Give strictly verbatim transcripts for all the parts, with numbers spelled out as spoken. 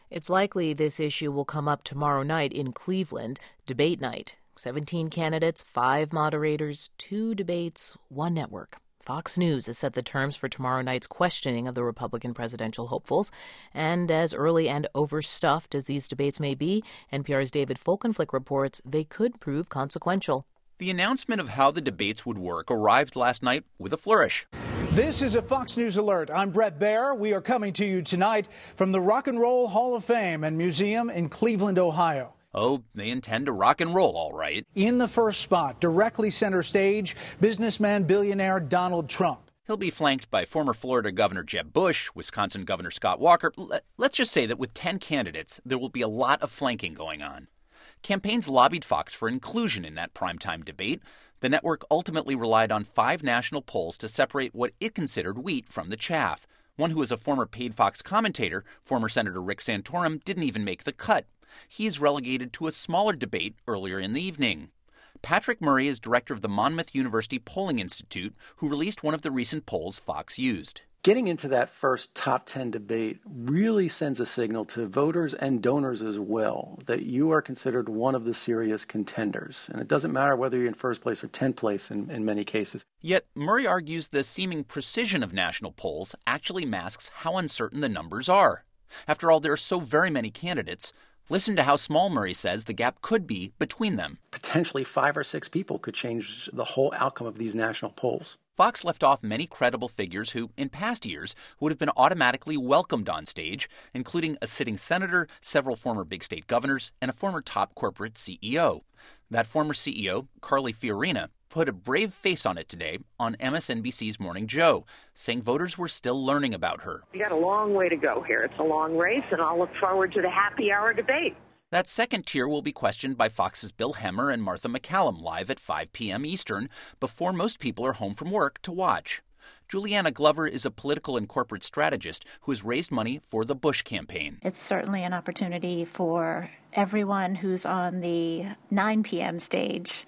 It's likely this issue will come up tomorrow night in Cleveland, debate night. seventeen candidates, five moderators, two debates, one network. Fox News has set the terms for tomorrow night's questioning of the Republican presidential hopefuls. And as early and overstuffed as these debates may be, N P R's David Folkenflik reports they could prove consequential. The announcement of how the debates would work arrived last night with a flourish. This is a Fox News Alert. I'm Brett Baer. We are coming to you tonight from the Rock and Roll Hall of Fame and Museum in Cleveland, Ohio. Oh, they intend to rock and roll, all right. In the first spot, directly center stage, businessman billionaire Donald Trump. He'll be flanked by former Florida Governor Jeb Bush, Wisconsin Governor Scott Walker. Let's just say that with ten candidates, there will be a lot of flanking going on. Campaigns lobbied Fox for inclusion in that primetime debate. The network ultimately relied on five national polls to separate what it considered wheat from the chaff. One who is a former paid Fox commentator, former Senator Rick Santorum, didn't even make the cut. He is relegated to a smaller debate earlier in the evening. Patrick Murray is director of the Monmouth University Polling Institute, who released one of the recent polls Fox used. Getting into that first top ten debate really sends a signal to voters and donors as well that you are considered one of the serious contenders. And it doesn't matter whether you're in first place or tenth place in, in many cases. Yet Murray argues the seeming precision of national polls actually masks how uncertain the numbers are. After all, there are so very many candidates. Listen to how small Murray says the gap could be between them. Potentially five or six people could change the whole outcome of these national polls. Fox left off many credible figures who, in past years, would have been automatically welcomed on stage, including a sitting senator, several former big state governors, and a former top corporate C E O. That former C E O, Carly Fiorina, put a brave face on it today on M S N B C's Morning Joe, saying voters were still learning about her. We got a long way to go here. It's a long race, and I'll look forward to the happy hour debate. That second tier will be questioned by Fox's Bill Hemmer and Martha McCallum live at five p.m. Eastern before most people are home from work to watch. Juliana Glover is a political and corporate strategist who has raised money for the Bush campaign. It's certainly an opportunity for everyone who's on the nine p.m. stage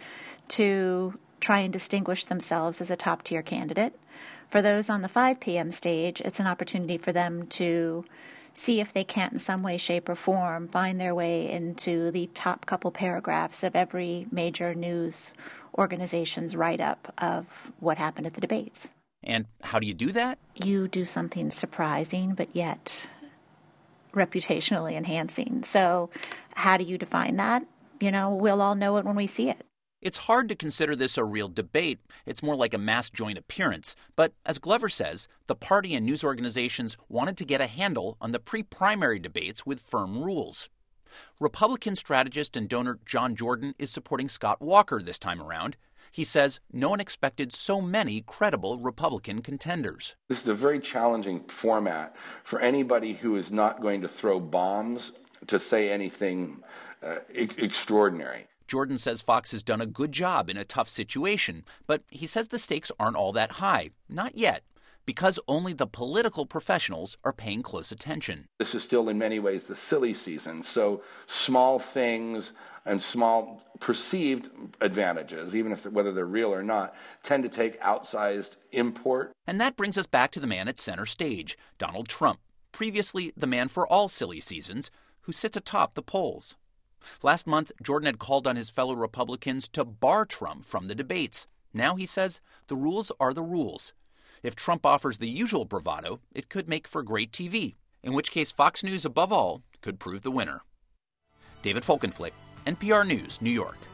to try and distinguish themselves as a top-tier candidate. For those on the five p.m. stage, it's an opportunity for them to see if they can't in some way, shape, or form find their way into the top couple paragraphs of every major news organization's write-up of what happened at the debates. And how do you do that? You do something surprising, but yet reputationally enhancing. So how do you define that? You know, we'll all know it when we see it. It's hard to consider this a real debate. It's more like a mass joint appearance. But as Glover says, the party and news organizations wanted to get a handle on the pre-primary debates with firm rules. Republican strategist and donor John Jordan is supporting Scott Walker this time around. He says no one expected so many credible Republican contenders. This is a very challenging format for anybody who is not going to throw bombs to say anything uh, e- extraordinary. Jordan says Fox has done a good job in a tough situation, but he says the stakes aren't all that high. Not yet, because only the political professionals are paying close attention. This is still in many ways the silly season, so small things and small perceived advantages, even if whether they're real or not, tend to take outsized import. And that brings us back to the man at center stage, Donald Trump, previously the man for all silly seasons, who sits atop the polls. Last month, Jordan had called on his fellow Republicans to bar Trump from the debates. Now he says the rules are the rules. If Trump offers the usual bravado, it could make for great T V, in which case Fox News, above all, could prove the winner. David Folkenflik, N P R News, New York.